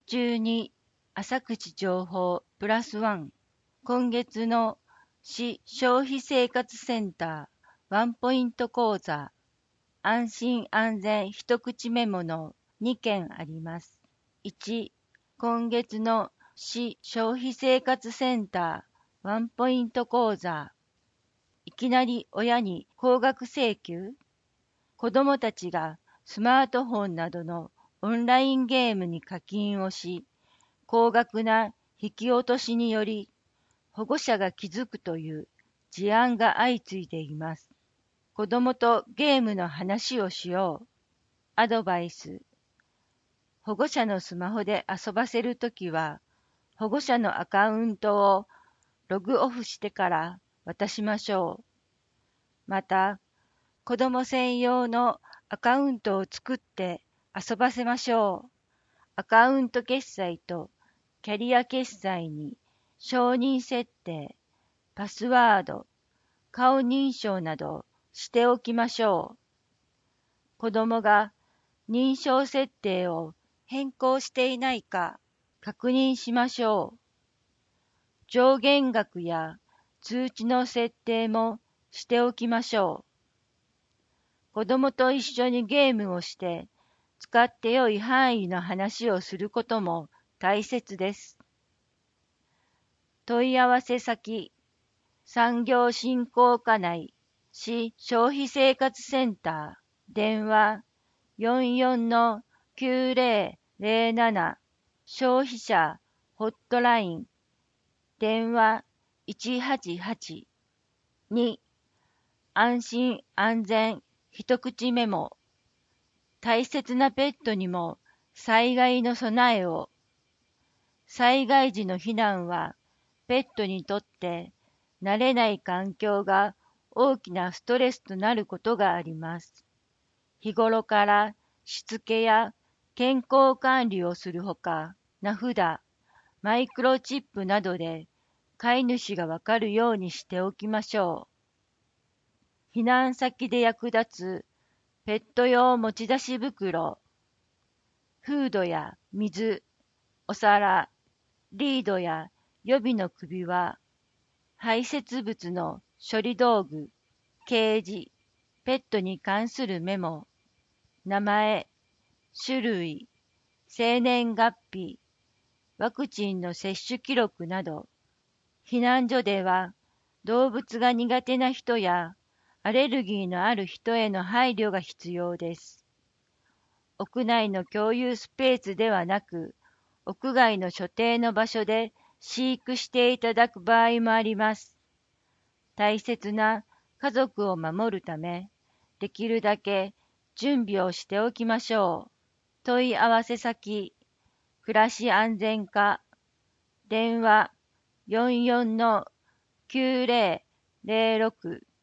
12朝口情報プラスワン。今月の市消費生活センターワンポイント講座安心安全一口メモの2件あります。1、今月の市消費生活センターワンポイント講座。いきなり親に高額請求？子どもたちがスマートフォンなどのオンラインゲームに課金をし、高額な引き落としにより保護者が気づくという事案が相次いでいます。子どもとゲームの話をしよう。アドバイス。保護者のスマホで遊ばせるときは、保護者のアカウントをログオフしてから渡しましょう。また、子ども専用のアカウントを作って遊ばせましょう。アカウント決済とキャリア決済に承認設定、パスワード、顔認証などしておきましょう。子どもが認証設定を変更していないか確認しましょう。上限額や通知の設定もしておきましょう。子どもと一緒にゲームをして使って良い範囲の話をすることも大切です。問い合わせ先、産業振興課内市消費生活センター、電話44-9007、消費者ホットライン、電話188、2、安心安全一口メモ、大切なペットにも災害の備えを。災害時の避難はペットにとって慣れない環境が大きなストレスとなることがあります。日頃からしつけや健康管理をするほか、名札、マイクロチップなどで飼い主がわかるようにしておきましょう。避難先で役立つペット用持ち出し袋、フードや水、お皿、リードや予備の首輪、排泄物の処理道具、ケージ、ペットに関するメモ、名前、種類、生年月日、ワクチンの接種記録など、避難所では動物が苦手な人やアレルギーのある人への配慮が必要です。屋内の共有スペースではなく、屋外の所定の場所で飼育していただく場合もあります。大切な家族を守るため、できるだけ準備をしておきましょう。問い合わせ先、暮らし安全課、電話44-9006